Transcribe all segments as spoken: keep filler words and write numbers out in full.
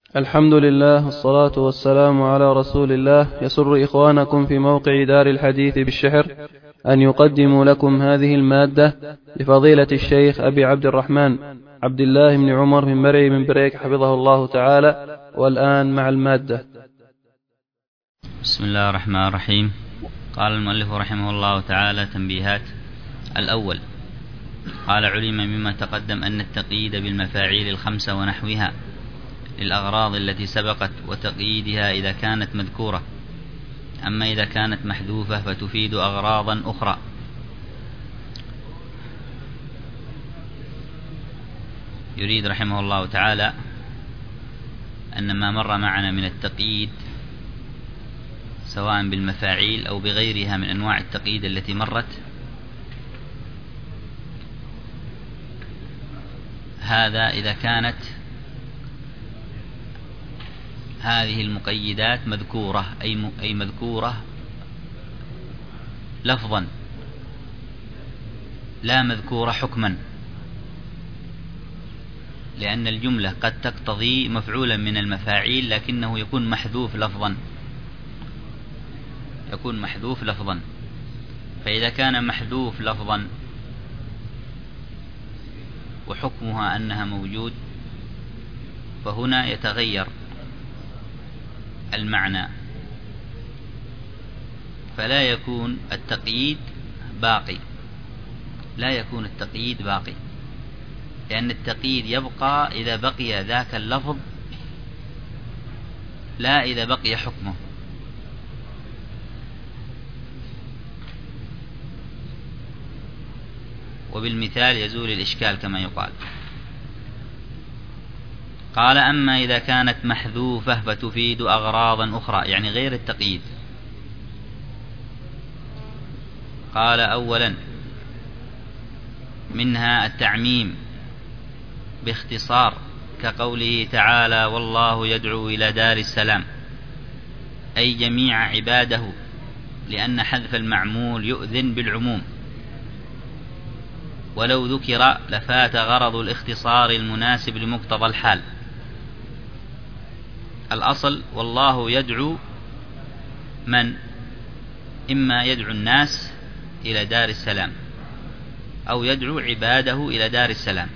الحمد لله والصلاة والسلام على رسول الله. يسر إخوانكم في موقع دار الحديث بالشحر أن يقدموا لكم هذه المادة لفضيلة الشيخ أبي عبد الرحمن عبد الله بن عمر بن مرعي بن بريك حفظه الله تعالى. والآن مع المادة. بسم الله الرحمن الرحيم. قال المؤلف رحمه الله تعالى: تنبيهات. الأول: قال: علم مما تقدم أن التقييد بالمفاعيل الخمسة ونحوها للأغراض التي سبقت وتقييدها إذا كانت مذكورة، أما إذا كانت محذوفة فتفيد أغراضا أخرى. يريد رحمه الله تعالى أن ما مر معنا من التقييد سواء بالمفاعيل أو بغيرها من أنواع التقييد التي مرت، هذا إذا كانت هذه المقيدات مذكورة، أي مذكورة لفظا لا مذكورة حكما، لأن الجملة قد تقتضي مفعولا من المفاعيل لكنه يكون محذوف لفظا يكون محذوف لفظا فإذا كان محذوف لفظا وحكمها أنها موجود، فهنا يتغير المعنى، فلا يكون التقييد باقي لا يكون التقييد باقي لأن التقييد يبقى إذا بقي ذاك اللفظ لا إذا بقي حكمه. وبالمثال يزول الإشكال كما يقال. قال: أما إذا كانت محذوفة فتفيد أغراضا أخرى، يعني غير التقييد. قال: أولا منها التعميم باختصار، كقوله تعالى: والله يدعو إلى دار السلام، أي جميع عباده، لأن حذف المعمول يؤذن بالعموم، ولو ذكر لفات غرض الاختصار المناسب لمقتضى الحال. الأصل والله يدعو من؟ إما يدعو الناس إلى دار السلام أو يدعو عباده إلى دار السلام،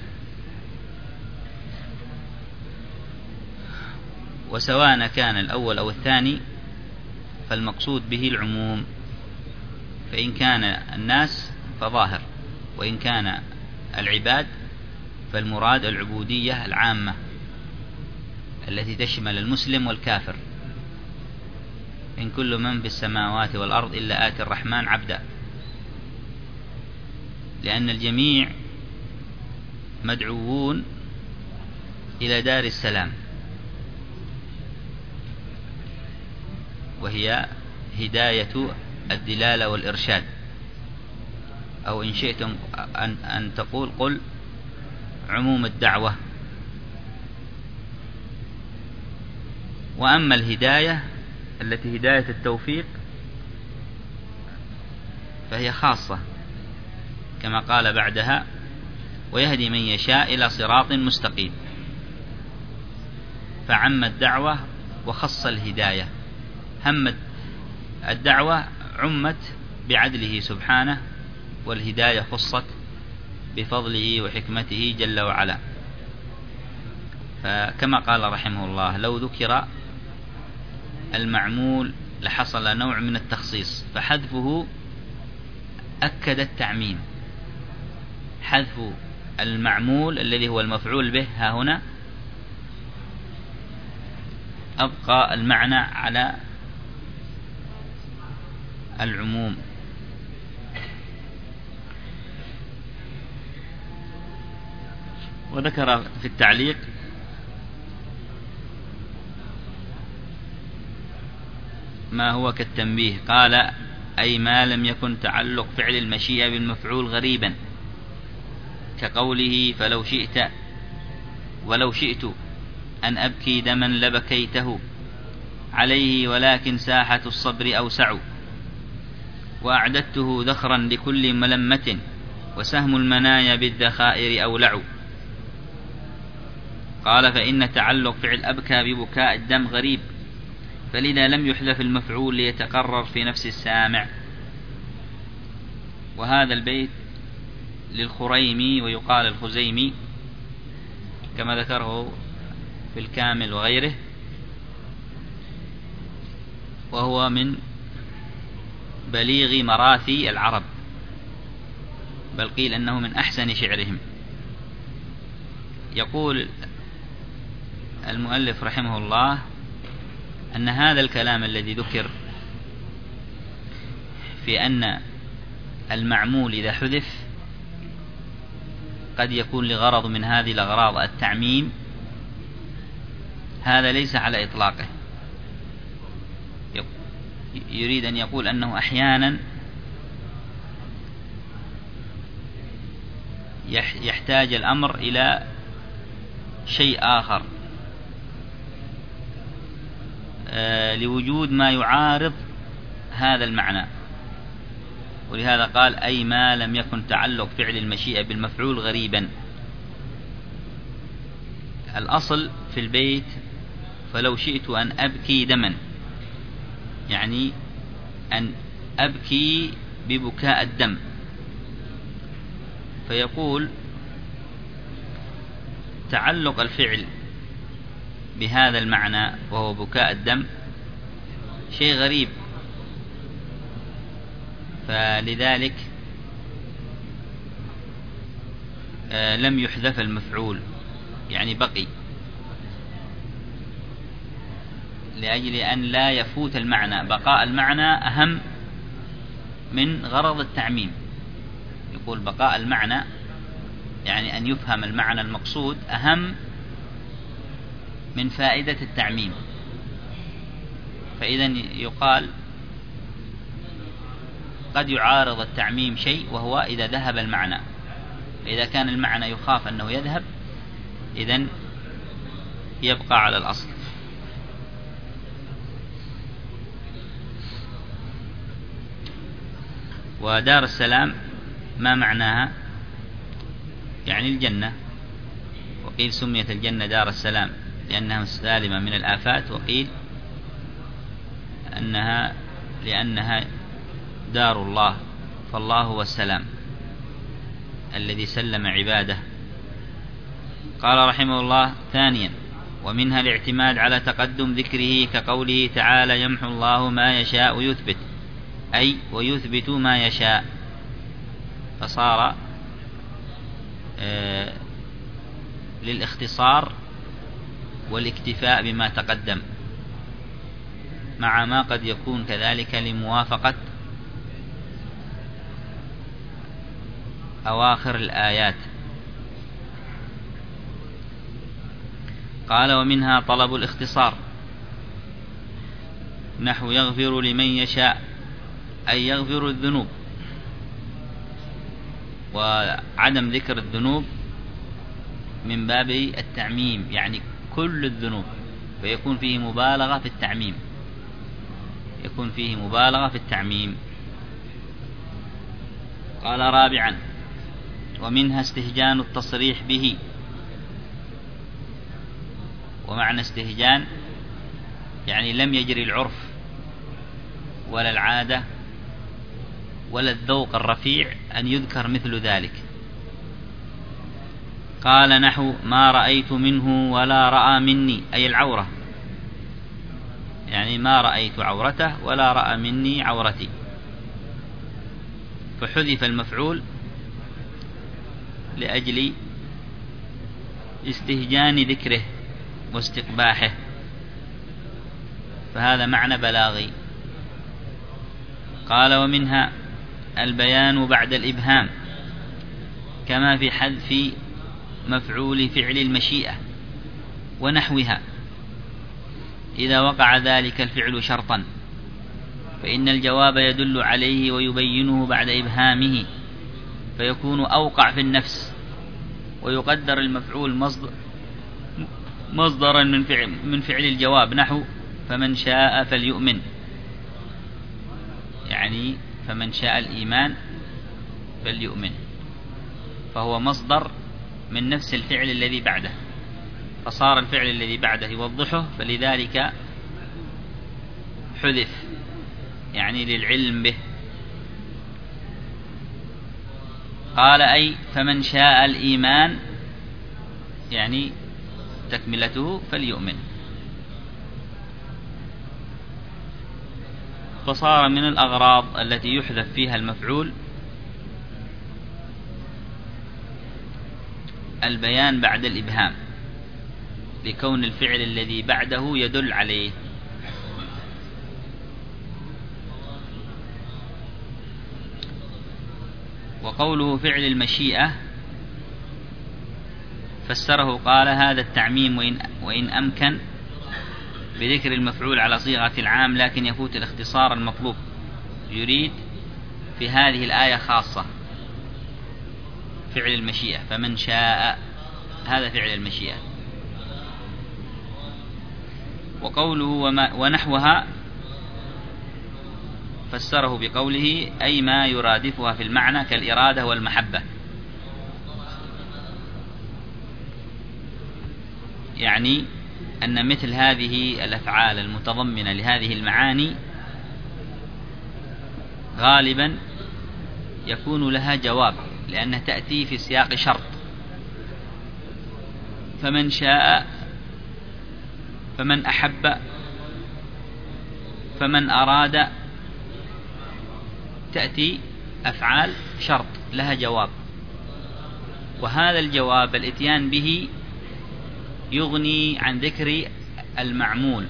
وسواء كان الأول أو الثاني فالمقصود به العموم، فإن كان الناس فظاهر، وإن كان العباد فالمراد العبودية العامة التي تشمل المسلم والكافر. إن كل من في السماوات والأرض إلا آتي الرحمن عبدا، لأن الجميع مدعوون إلى دار السلام، وهي هداية الدلالة والإرشاد، أو إن شئتم أن, أن تقول قل عموم الدعوة. وأما الهداية التي هداية التوفيق فهي خاصة، كما قال بعدها: ويهدي من يشاء إلى صراط مستقيم، فعم الدعوة وخص الهداية. هم الدعوة عمت بعدله سبحانه، والهداية خصت بفضله وحكمته جل وعلا. فكما قال رحمه الله: لو ذكر المعمول لحصل نوع من التخصيص، فحذفه أكد التعميم. حذف المعمول الذي هو المفعول به ها هنا أبقى المعنى على العموم. وذكر في التعليق: ما هو كالتنبيه. قال: أي ما لم يكن تعلق فعل المشيئة بالمفعول غريبا، كقوله: فلو شئت ولو شئت أن أبكي دما لبكيته عليه، ولكن ساحة الصبر أوسع، وأعددته ذخرا لكل ملمة، وسهم المنايا بالذخائر أولع. قال فإن تعلق فعل أبكى ببكاء الدم غريب، فلذا لم يحذف المفعول ليتقرر في نفس السامع. وهذا البيت للخريمي ويقال الخزيمي كما ذكره في الكامل وغيره، وهو من بليغ مراثي العرب، بل قيل أنه من أحسن شعرهم. يقول المؤلف رحمه الله أن هذا الكلام الذي ذكر في أن المعمول إذا حذف قد يكون لغرض من هذه الأغراض التعميم، هذا ليس على إطلاقه. يريد أن يقول أنه أحيانا يحتاج الأمر إلى شيء آخر لوجود ما يعارض هذا المعنى، ولهذا قال أي ما لم يكن تعلق فعل المشيئة بالمفعول غريبا. الأصل في البيت فلو شئت أن أبكي دما، يعني أن أبكي ببكاء الدم، فيقول تعلق الفعل بهذا المعنى وهو بكاء الدم شيء غريب، فلذلك لم يحذف المفعول، يعني بقي، لأجل أن لا يفوت المعنى. بقاء المعنى أهم من غرض التعميم. يقول بقاء المعنى يعني أن يفهم المعنى المقصود أهم من فائدة التعميم. فإذا يقال قد يعارض التعميم شيء وهو إذا ذهب المعنى، إذا كان المعنى يخاف أنه يذهب إذن يبقى على الأصل. ودار السلام ما معناها؟ يعني الجنة، وقيل سميت الجنة دار السلام لأنها سالمة من الآفات، وقيل أنها لأنها دار الله، فالله هو السلام الذي سلم عباده. قال رحمه الله ثانيا ومنها الاعتماد على تقدم ذكره كقوله تعالى يمحو الله ما يشاء ويثبت، أي ويثبت ما يشاء، فصار آه للاختصار والاكتفاء بما تقدم، مع ما قد يكون كذلك لموافقة أواخر الآيات. قال ومنها طلب الاختصار، نحو يغفر لمن يشاء، أي يغفر الذنوب، وعدم ذكر الذنوب من باب التعميم، يعني كل الذنوب، فيكون فيه مبالغة في التعميم، يكون فيه مبالغة في التعميم. قال رابعا ومنها استهجان التصريح به، ومعنى استهجان يعني لم يجري العرف ولا العادة ولا الذوق الرفيع أن يذكر مثل ذلك. قال نحو ما رأيت منه ولا رأى مني، أي العورة، يعني ما رأيت عورته ولا رأى مني عورتي، فحذف المفعول لأجل استهجان ذكره واستقباحه، فهذا معنى بلاغي. قال ومنها البيان بعد الإبهام، كما في حذف مفعول فعل المشيئة ونحوها إذا وقع ذلك الفعل شرطا، فإن الجواب يدل عليه ويبينه بعد إبهامه، فيكون أوقع في النفس، ويقدر المفعول مصدر مصدرا من فعل, من فعل الجواب، نحو فمن شاء فليؤمن، يعني فمن شاء الإيمان فليؤمن، فهو مصدر من نفس الفعل الذي بعده، فصار الفعل الذي بعده يوضحه، فلذلك حذف، يعني للعلم به. قال أي فمن شاء الإيمان، يعني تكملته فليؤمن. فصار من الأغراض التي يحذف فيها المفعول البيان بعد الإبهام، لكون الفعل الذي بعده يدل عليه. وقوله فعل المشيئة فسره قال هذا التعميم وإن, وإن أمكن بذكر المفعول على صيغة العام، لكن يفوت الاختصار المطلوب. يريد في هذه الآية خاصة فعل المشيئة، فمن شاء هذا فعل المشيئة. وقوله وما ونحوها فسره بقوله أي ما يرادفها في المعنى كالإرادة والمحبة، يعني أن مثل هذه الأفعال المتضمنة لهذه المعاني غالبا يكون لها جواب، لأنها تأتي في سياق شرط. فمن شاء، فمن أحب، فمن أراد، تأتي أفعال شرط لها جواب، وهذا الجواب الإتيان به يغني عن ذكر المعمول،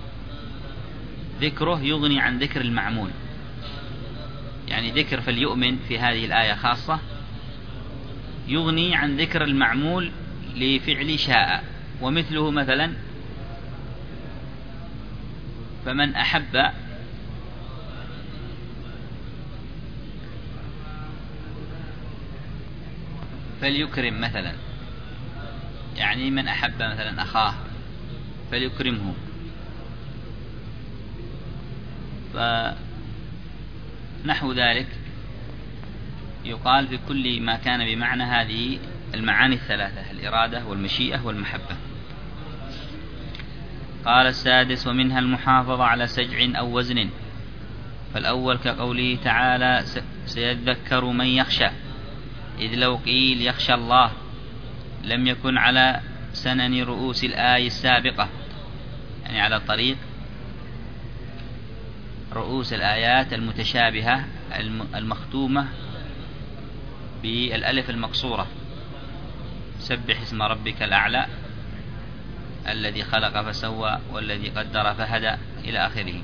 ذكره يغني عن ذكر المعمول. يعني ذكر فليؤمن في هذه الآية خاصة يغني عن ذكر المعمول لفعل شاء. ومثله مثلا فمن أحب فليكرم مثلا، يعني من أحب مثلا أخاه فليكرمه. فنحو ذلك يقال في كل ما كان بمعنى هذه المعاني الثلاثة، الإرادة والمشيئة والمحبة. قال السادس ومنها المحافظة على سجع أو وزن. فالأول كقوله تعالى سيذكر من يخشى، إذ لو قيل يخشى الله لم يكن على سنن رؤوس الآية السابقة، يعني على طريق رؤوس الآيات المتشابهة المختومة بالألف المقصورة، سبح اسم ربك الأعلى الذي خلق فسوى والذي قدر فهدى إلى آخره،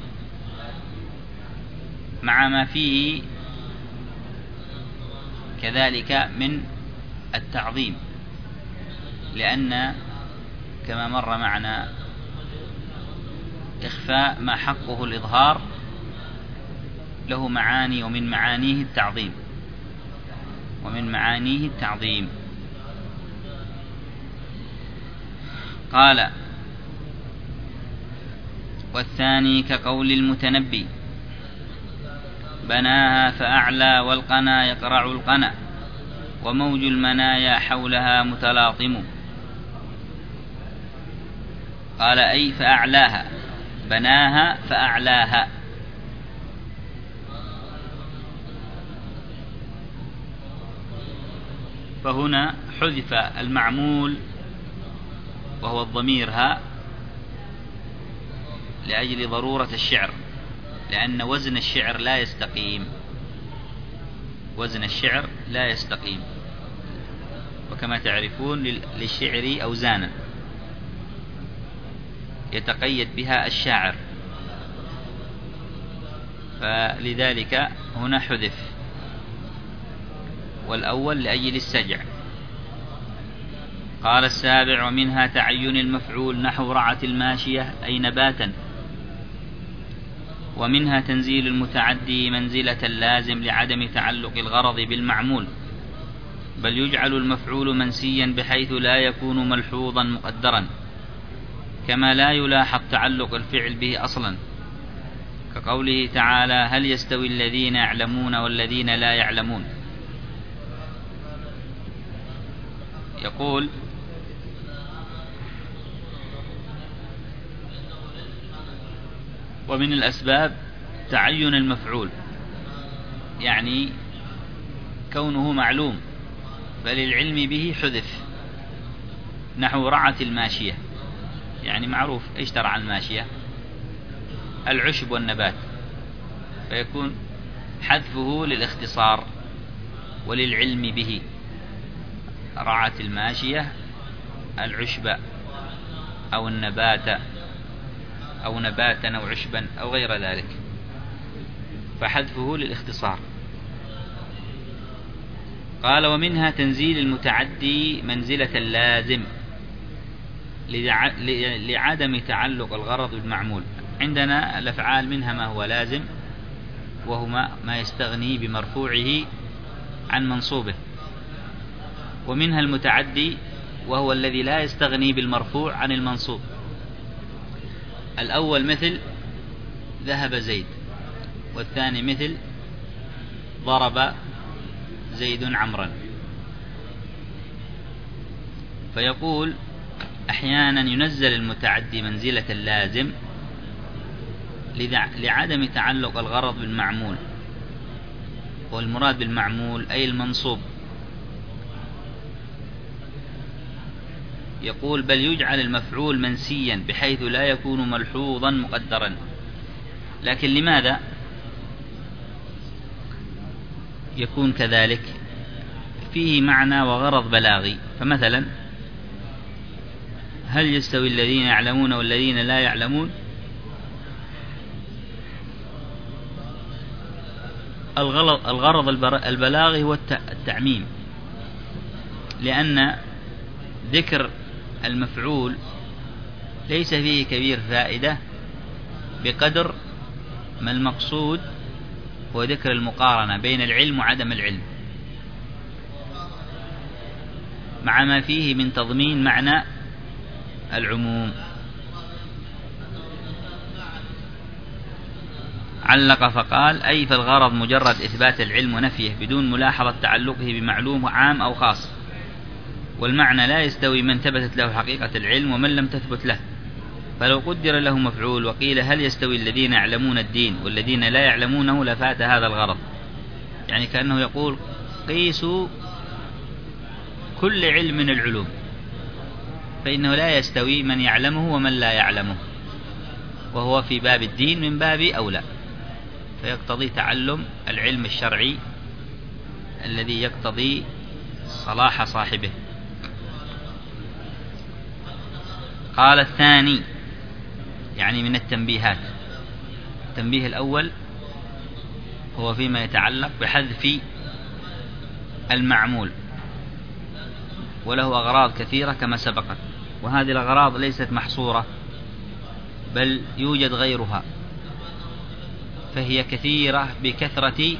مع ما فيه كذلك من التعظيم، لأن كما مر معنا إخفاء ما حقه الإظهار له معاني، ومن معانيه التعظيم ومن معانيه التعظيم. قال والثاني كقول المتنبي بناها فأعلى والقنا يقرع القنا وموج المنايا حولها متلاطم. قال أي فأعلاها، بناها فأعلاها. فهنا حذف المعمول وهو الضمير ها لأجل ضرورة الشعر، لأن وزن الشعر لا يستقيم، وزن الشعر لا يستقيم، وكما تعرفون للشعر أوزانا يتقيد بها الشاعر، فلذلك هنا حذف. والأول لأجل السجع. قال السابع ومنها تعين المفعول نحو رعت الماشية أي نباتا، ومنها تنزيل المتعدي منزلة اللازم لعدم تعلق الغرض بالمعمول، بل يجعل المفعول منسيا بحيث لا يكون ملحوظا مقدرا، كما لا يلاحظ تعلق الفعل به أصلا، كقوله تعالى هل يستوي الذين يعلمون والذين لا يعلمون. يقول ومن الأسباب تعين المفعول، يعني كونه معلوم فللعلم به حذف، نحو رعت الماشية، يعني معروف إيش ترعى الماشية؟ العشب والنبات، فيكون حذفه للاختصار وللعلم به. رعت الماشية العشب أو النبات أو نباتا أو عشبا أو غير ذلك، فحذفه للاختصار. قال ومنها تنزيل المتعدي منزلة اللازم لعدم تعلق الغرض بالمعمول. عندنا الأفعال منها ما هو لازم، وهما ما يستغني بمرفوعه عن منصوبه، ومنها المتعدي وهو الذي لا يستغني بالمرفوع عن المنصوب. الأول مثل ذهب زيد، والثاني مثل ضرب زيد عمرا. فيقول أحيانا ينزل المتعدي منزلة اللازم لعدم تعلق الغرض بالمعمول، والمراد بالمعمول أي المنصوب. يقول بل يجعل المفعول منسيا بحيث لا يكون ملحوظا مقدرا. لكن لماذا يكون كذلك؟ فيه معنى وغرض بلاغي. فمثلا هل يستوي الذين يعلمون والذين لا يعلمون؟ الغرض البلاغي هو التعميم، لأن ذكر المفعول ليس فيه كبير فائدة بقدر ما المقصود هو ذكر المقارنة بين العلم وعدم العلم، مع ما فيه من تضمين معنى العموم. علق فقال أي فالغرض مجرد إثبات العلم ونفيه بدون ملاحظة تعلقه بمعلوم عام أو خاص، والمعنى لا يستوي من ثبتت له حقيقة العلم ومن لم تثبت له. فلو قدر له مفعول وقيل هل يستوي الذين يعلمون الدين والذين لا يعلمونه لفات هذا الغرض، يعني كأنه يقول قيسوا كل علم من العلوم، فإنه لا يستوي من يعلمه ومن لا يعلمه، وهو في باب الدين من باب أولى، فيقتضي تعلم العلم الشرعي الذي يقتضي صلاح صاحبه. قال الثاني يعني من التنبيهات. التنبيه الأول هو فيما يتعلق بحذف المعمول، وله أغراض كثيرة كما سبقت، وهذه الأغراض ليست محصورة بل يوجد غيرها، فهي كثيرة بكثرة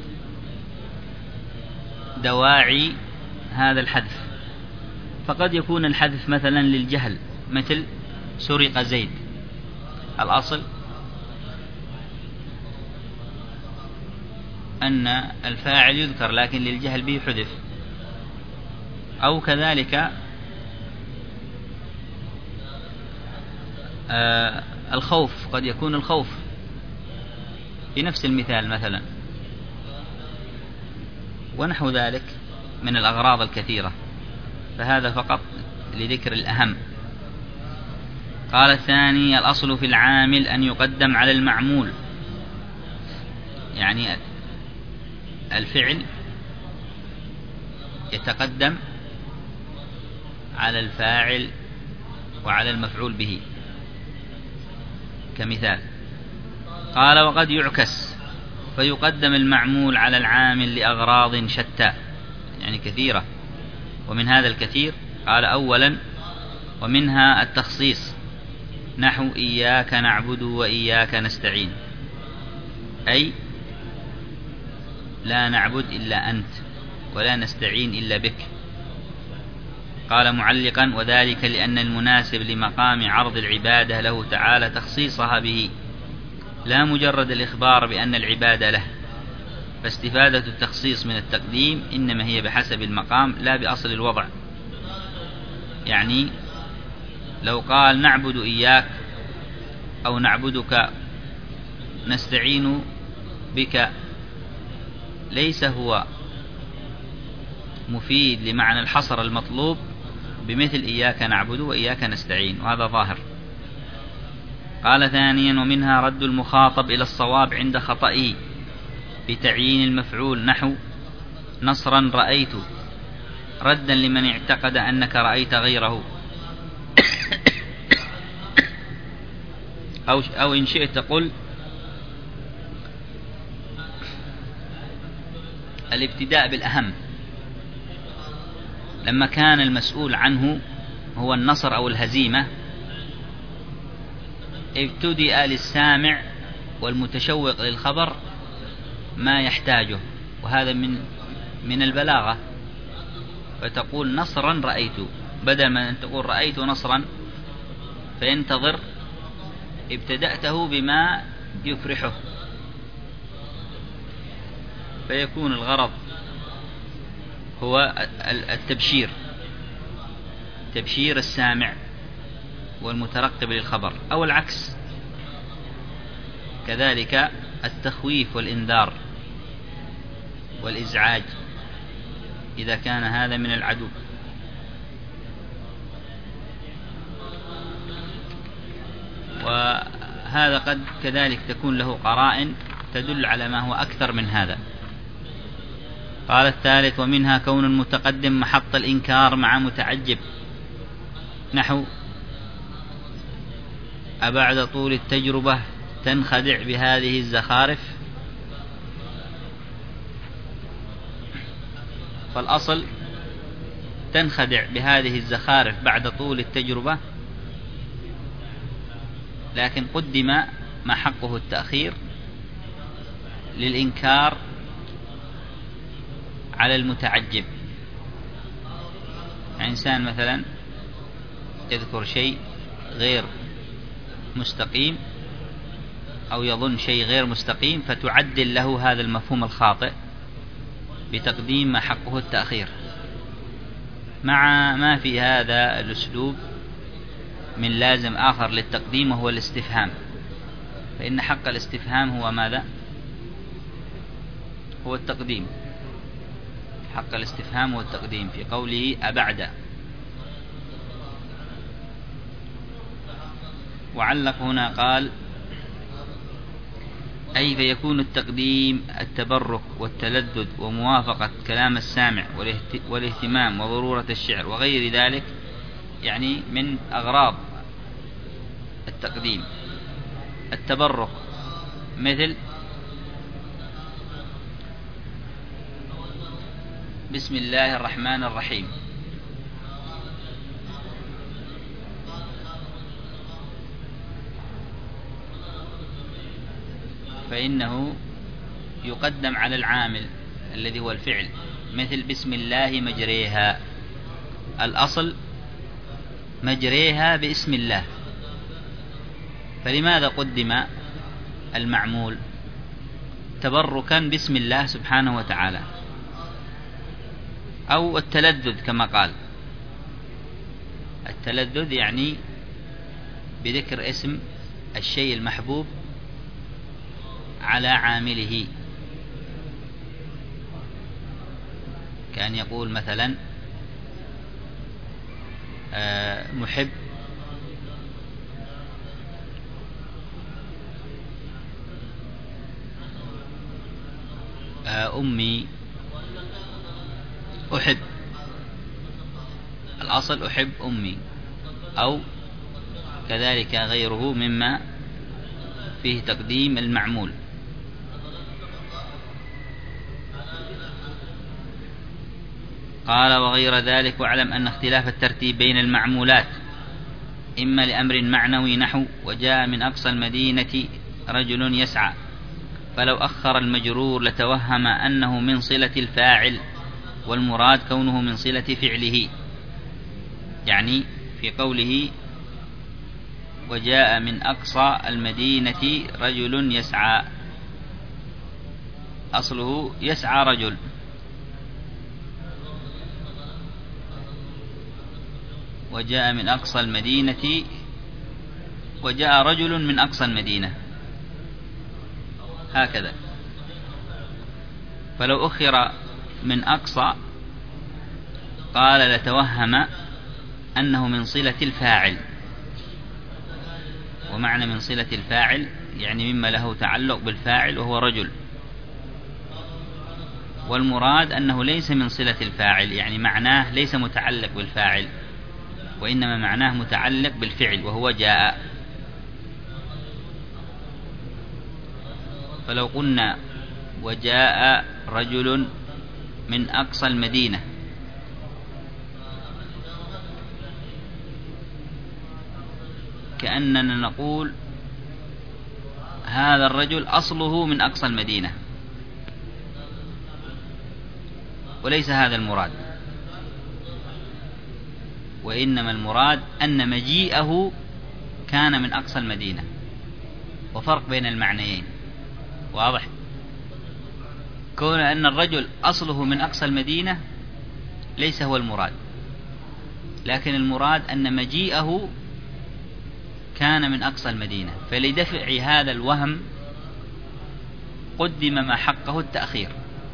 دواعي هذا الحذف. فقد يكون الحذف مثلا للجهل، مثل سرق زيد، الأصل أن الفاعل يذكر لكن للجهل به حذف. أو كذلك آه الخوف، قد يكون الخوف في نفس المثال مثلا، ونحو ذلك من الأغراض الكثيرة، فهذا فقط لذكر الأهم. قال الثاني الأصل في العامل أن يقدم على المعمول، يعني الفعل يتقدم على الفاعل وعلى المفعول به كمثال. قال وقد يعكس فيقدم المعمول على العامل لأغراض شتى، يعني كثيرة، ومن هذا الكثير قال أولا ومنها التخصيص، نحو إياك نعبد وإياك نستعين، أي لا نعبد إلا أنت ولا نستعين إلا بك. قال معلقا وذلك لأن المناسب لمقام عرض العبادة له تعالى تخصيصها به، لا مجرد الإخبار بأن العبادة له، فاستفادة التخصيص من التقديم إنما هي بحسب المقام لا بأصل الوضع. يعني لو قال نعبد إياك أو نعبدك نستعين بك ليس هو مفيد لمعنى الحصر المطلوب بمثل إياك نعبد وإياك نستعين، وهذا ظاهر. قال ثانيا: ومنها رد المخاطب إلى الصواب عند خطئه بتعيين المفعول، نحو نصرا رأيت، ردا لمن اعتقد أنك رأيت غيره. أو, أو إن شئت قل الابتداء بالأهم، لما كان المسؤول عنه هو النصر أو الهزيمة ابتدأ للسامع والمتشوق للخبر ما يحتاجه، وهذا من من البلاغة. فتقول نصرا رأيت بدل من أن تقول رأيت نصرا فينتظر، ابتدأته بما يفرحه، فيكون الغرض هو التبشير، تبشير السامع والمترقب للخبر، أو العكس كذلك التخويف والإنذار والإزعاج إذا كان هذا من العدو. وهذا قد كذلك تكون له قرائن تدل على ما هو أكثر من هذا. قال الثالث: ومنها كون المتقدم محط الإنكار مع متعجب، نحو أبعد طول التجربة تنخدع بهذه الزخارف. فالأصل تنخدع بهذه الزخارف بعد طول التجربة، لكن قدم ما حقه التأخير للإنكار على المتعجب. إنسان مثلا يذكر شيء غير مستقيم أو يظن شيء غير مستقيم، فتعدل له هذا المفهوم الخاطئ بتقديم ما حقه التأخير، مع ما في هذا الأسلوب من لازم آخر للتقديم وهو الاستفهام. فإن حق الاستفهام هو ماذا؟ هو التقديم. حق الاستفهام هو التقديم في قوله أبعد. وعلق هنا قال: أي فيكون التقديم التبرك والتلذذ وموافقة كلام السامع والاهتمام وضرورة الشعر وغير ذلك، يعني من أغراض التقديم التبرك، مثل بسم الله الرحمن الرحيم، فإنه يقدم على العامل الذي هو الفعل، مثل بسم الله مجريها، الأصل مجريها باسم الله، فلماذا قدم المعمول؟ تبركا باسم الله سبحانه وتعالى. أو التلذذ كما قال، التلذذ يعني بذكر اسم الشيء المحبوب على عامله، كان يقول مثلا محب أمي أحب، الأصل أحب أمي، أو كذلك غيره مما فيه تقديم المعمول. قال: وغير ذلك، واعلم أن اختلاف الترتيب بين المعمولات إما لأمر معنوي، نحو وجاء من أقصى المدينة رجل يسعى، فلو أخر المجرور لتوهم أنه من صلة الفاعل، والمراد كونه من صلة فعله. يعني في قوله وجاء من أقصى المدينة رجل يسعى، أصله يسعى رجل، وجاء من أقصى المدينة، وجاء رجل من أقصى المدينة، هكذا. فلو أخر من أقصى قال لتوهم أنه من صلة الفاعل، ومعنى من صلة الفاعل يعني مما له تعلق بالفاعل وهو رجل، والمراد أنه ليس من صلة الفاعل، يعني معناه ليس متعلق بالفاعل، وإنما معناه متعلق بالفعل وهو جاء. فلو قلنا وجاء رجل من أقصى المدينة، كأننا نقول هذا الرجل أصله من أقصى المدينة، وليس هذا المراد، وإنما المراد أن مجيئه كان من أقصى المدينة، وفرق بين المعنيين واضح. كون أن الرجل أصله من أقصى المدينة ليس هو المراد، لكن المراد أن مجيئه كان من أقصى المدينة، فلدفع هذا الوهم قدم ما حقه التأخير،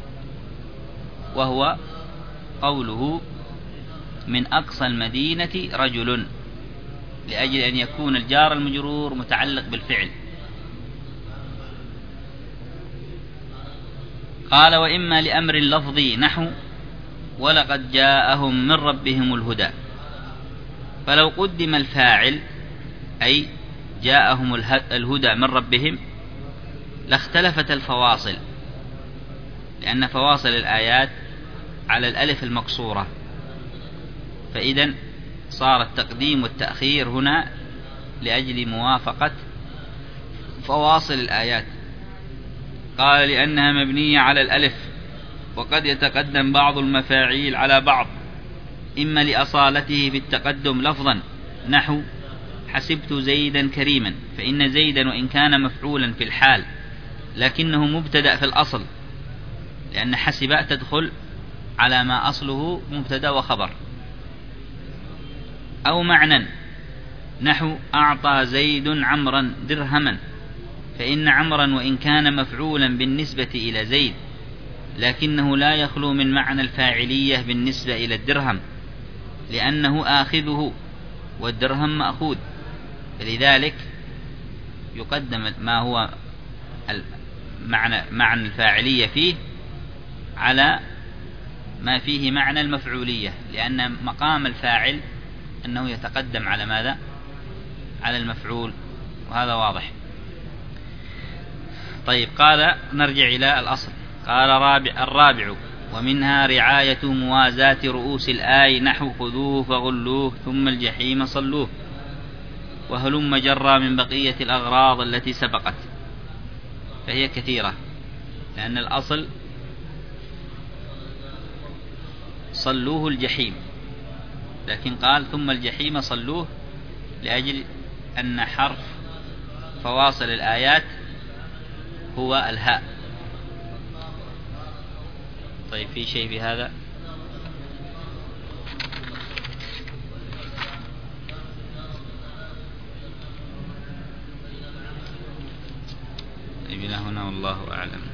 وهو قوله من أقصى المدينة رجل، لأجل أن يكون الجار المجرور متعلق بالفعل. قال وإما لأمر لفظي نحو ولقد جاءهم من ربهم الهدى، فلو قدم الفاعل أي جاءهم الهدى من ربهم لاختلفت الفواصل، لأن فواصل الآيات على الألف المقصورة، فإذن صار التقديم والتأخير هنا لأجل موافقة فواصل الآيات. قال لأنها مبنية على الألف، وقد يتقدم بعض المفاعيل على بعض، إما لأصالته في التقدم لفظا نحو حسبت زيدا كريما، فإن زيدا وإن كان مفعولا في الحال لكنه مبتدأ في الأصل، لأن حسب تدخل على ما أصله مبتدأ وخبر. أو معنى نحو أعطى زيد عمرا درهما، فإن عمرا وإن كان مفعولا بالنسبة إلى زيد لكنه لا يخلو من معنى الفاعلية بالنسبة إلى الدرهم، لأنه آخذه والدرهم مأخوذ، فلذلك يقدم ما هو معنى معنى الفاعلية فيه على ما فيه معنى المفعولية، لأن مقام الفاعل أنه يتقدم على ماذا؟ على المفعول، وهذا واضح. طيب قال نرجع إلى الأصل. قال رابع الرابع ومنها رعاية موازاة رؤوس الآي نحو خذوه فغلوه ثم الجحيم صلوه، وهلم جرى من بقية الأغراض التي سبقت، فهي كثيرة، لأن الأصل صلوه الجحيم، لكن قال ثم الجحيم صلوه لأجل أن حرف فواصل الآيات هو الهاء. طيب في شيء في هذا؟ إلى هنا والله أعلم.